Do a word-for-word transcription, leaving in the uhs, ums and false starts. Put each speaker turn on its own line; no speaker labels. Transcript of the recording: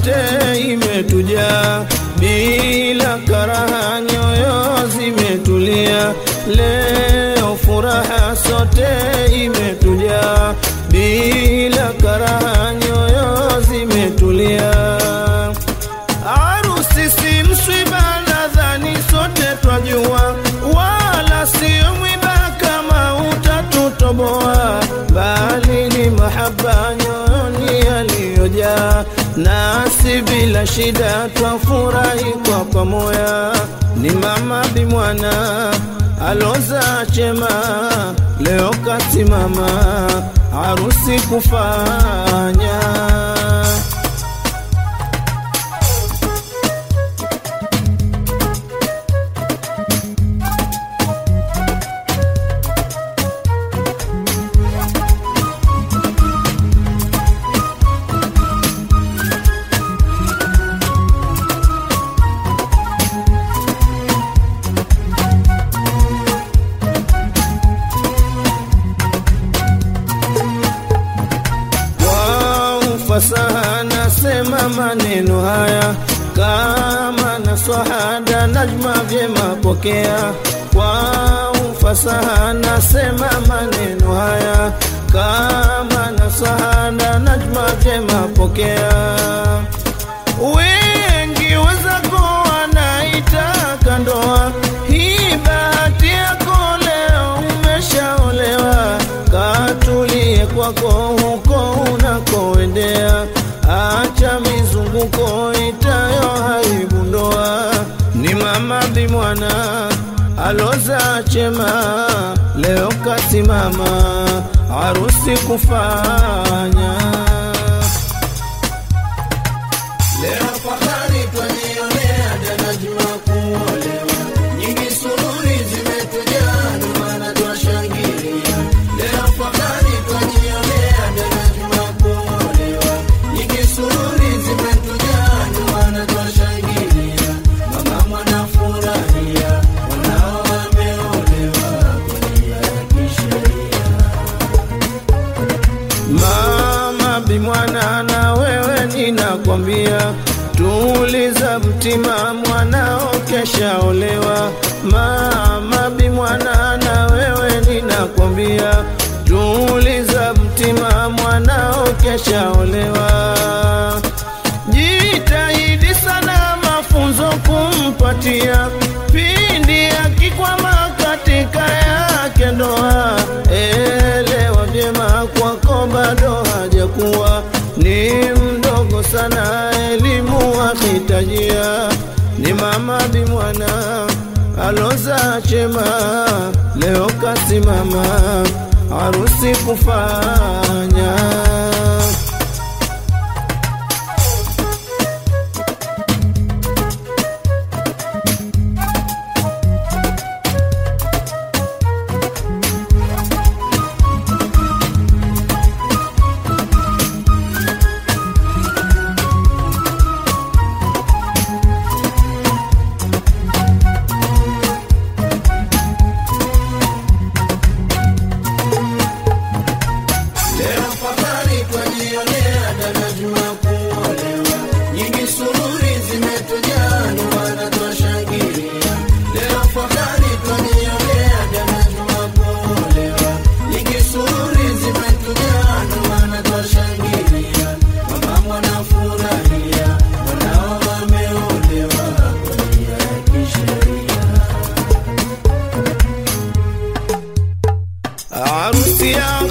sote imetuja, bila karaha nyoyo zimetulia. Leo furaha sote imetuja, bila karaha nyoyo zimetulia. Harusi si msiba, nadhani sote twajua, wala sio mwiba kama utatutoboa, bali ni mahaba nyoyoni yaliyojaa, nasi bila shida twafurahi kwa pamoja. Ni mama bi mwana aloza chema, leo kasimama harusi kufanya. Fasaha nasema maneno haya, kama naswahada najma vyema pokea. Kwa ufasaha nasema maneno haya, kama naswahada najma vyema pokea. Wengi wazako wanaitaka ndoa, hii bahati yako leo umeshaolewa. Katulie kwako huko unakoendea, acha mizunguko itayo haribu ndoa. Ni mama bi mwana aloza chema, leo kasimama harusi kufanya.
Leo fahari twanionea Najma kuolewa, nyingi sururi zimetujaa, ndio maana twashangilia. Leo fahari twanionea Najma kuolewa, nyingi sururi zimetujaa, ndio maana twashangilia. Mama mwana furahia, wanao wameolewa kwa njia ya kisheria.
Mama bi mwana na wewe ninakwambia, tuliza mtima mwanao keshaolewa. Mama bi mwana na wewe ninakwambia, tuliza mtima mwanao keshaolewa. Jitahidi sana mafunzo kumpatia, pindi akikwama katika yake ndoa. Elewa vyema kwako bado hajakuwa, ni mdogo sana elimu akitajia. Ni mama bi mwana aloza chema, leo kasimama harusi kufanya. Yeah.